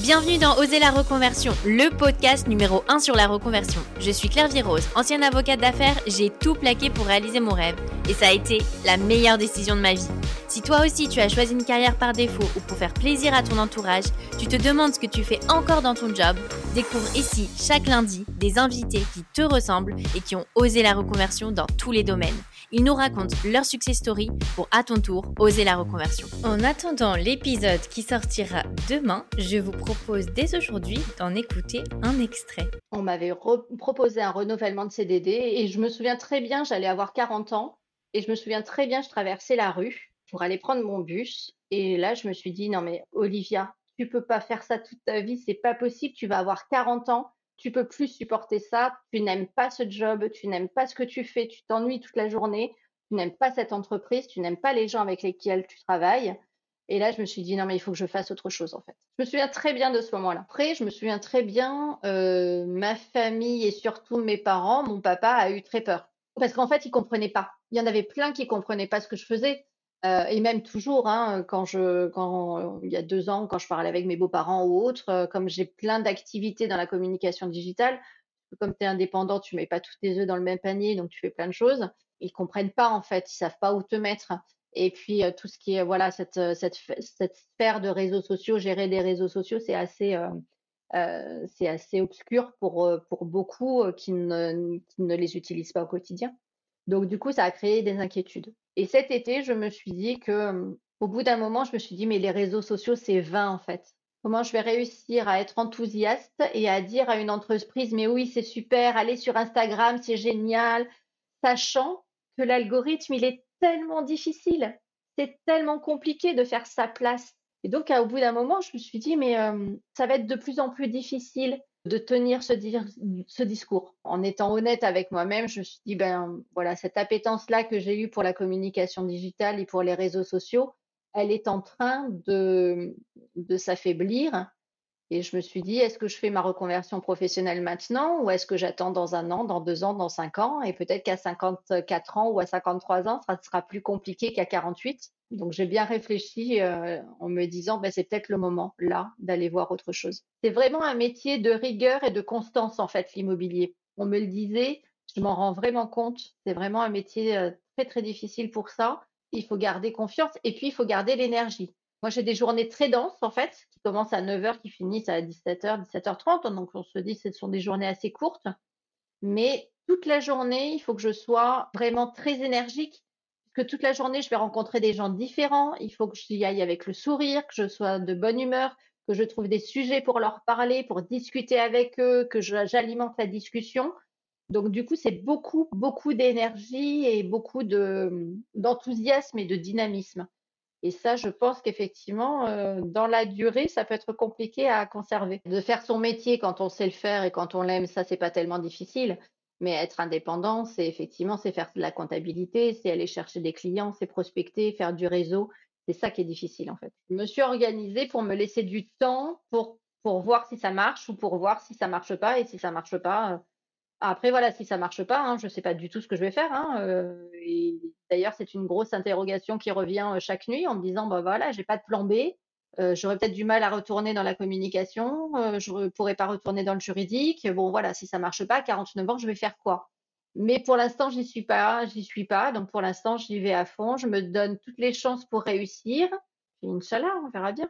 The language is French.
Bienvenue dans Oser la reconversion, le podcast numéro 1 sur la reconversion. Je suis Claire Virose, ancienne avocate d'affaires, j'ai tout plaqué pour réaliser mon rêve. Et ça a été la meilleure décision de ma vie. Si toi aussi tu as choisi une carrière par défaut ou pour faire plaisir à ton entourage, tu te demandes ce que tu fais encore dans ton job, découvre ici chaque lundi des invités qui te ressemblent et qui ont osé la reconversion dans tous les domaines. Ils nous racontent leur success story pour à ton tour oser la reconversion. En attendant l'épisode qui sortira demain, je vous propose dès aujourd'hui d'en écouter un extrait. On m'avait proposé un renouvellement de CDD et je me souviens très bien, j'allais avoir 40 ans et je me souviens très bien, je traversais la rue pour aller prendre mon bus et là je me suis dit non mais Olivia, tu peux pas faire ça toute ta vie, c'est pas possible, tu vas avoir 40 ans, tu peux plus supporter ça, tu n'aimes pas ce job, tu n'aimes pas ce que tu fais, tu t'ennuies toute la journée, tu n'aimes pas cette entreprise, tu n'aimes pas les gens avec lesquels tu travailles. Et là, je me suis dit, non, mais il faut que je fasse autre chose, en fait. Je me souviens très bien de ce moment-là. Après, je me souviens très bien, ma famille et surtout mes parents, mon papa a eu très peur. Parce qu'en fait, il comprenait pas. Il y en avait plein qui comprenaient pas ce que je faisais. Et même toujours, hein, il y a 2 ans, quand je parlais avec mes beaux-parents ou autres, comme j'ai plein d'activités dans la communication digitale, comme tu es indépendant, tu mets pas tous tes œufs dans le même panier, donc tu fais plein de choses. Ils comprennent pas, en fait. Ils savent pas où te mettre. Et puis, tout ce qui est voilà, cette sphère de réseaux sociaux, gérer des réseaux sociaux, c'est assez obscur pour beaucoup, qui ne les utilisent pas au quotidien. Donc du coup, ça a créé des inquiétudes. Et cet été, je me suis dit que, au bout d'un moment, je me suis dit: «Mais les réseaux sociaux, c'est vain, en fait. Comment je vais réussir à être enthousiaste et à dire à une entreprise: "Mais oui, c'est super, allez sur Instagram, c'est génial"», sachant que l'algorithme, il est tellement difficile, c'est tellement compliqué de faire sa place. Et donc, au bout d'un moment, je me suis dit, mais ça va être de plus en plus difficile de tenir ce discours. En étant honnête avec moi-même, je me suis dit, ben voilà, cette appétence-là que j'ai eue pour la communication digitale et pour les réseaux sociaux, elle est en train de s'affaiblir et je me suis dit: «Est-ce que je fais ma reconversion professionnelle maintenant ou est-ce que j'attends dans 1 an, dans 2 ans, dans 5 ans?» Et peut-être qu'à 54 ans ou à 53 ans, ça sera plus compliqué qu'à 48. Donc j'ai bien réfléchi, en me disant: «Bah, c'est peut-être le moment, là, d'aller voir autre chose». C'est vraiment un métier de rigueur et de constance, en fait, l'immobilier. On me le disait, je m'en rends vraiment compte. C'est vraiment un métier, très, très difficile pour ça. Il faut garder confiance et puis il faut garder l'énergie. Moi, j'ai des journées très denses, en fait, qui commencent à 9 heures, qui finissent à 17 heures, 17h30. Donc, on se dit, ce sont des journées assez courtes. Mais toute la journée, il faut que je sois vraiment très énergique. Parce que toute la journée, je vais rencontrer des gens différents. Il faut que j'y aille avec le sourire, que je sois de bonne humeur, que je trouve des sujets pour leur parler, pour discuter avec eux, que j'alimente la discussion. Donc, du coup, c'est beaucoup, beaucoup d'énergie et beaucoup d'enthousiasme et de dynamisme. Et ça, je pense qu'effectivement, dans la durée, ça peut être compliqué à conserver. De faire son métier quand on sait le faire et quand on l'aime, ça, c'est pas tellement difficile. Mais être indépendant, c'est effectivement, c'est faire de la comptabilité, c'est aller chercher des clients, c'est prospecter, faire du réseau. C'est ça qui est difficile, en fait. Je me suis organisée pour me laisser du temps pour voir si ça marche ou pour voir si ça marche pas. Et si ça marche pas, après voilà, si ça marche pas, hein, je sais pas du tout ce que je vais faire, hein, et d'ailleurs, c'est une grosse interrogation qui revient, chaque nuit en me disant: «Bah, voilà, j'ai pas de plan B, j'aurais peut-être du mal à retourner dans la communication, je pourrais pas retourner dans le juridique. Bon voilà, si ça marche pas à 49 ans, je vais faire quoi?» Mais pour l'instant, j'y suis pas, donc pour l'instant, j'y vais à fond, je me donne toutes les chances pour réussir et inch'Allah, on verra bien.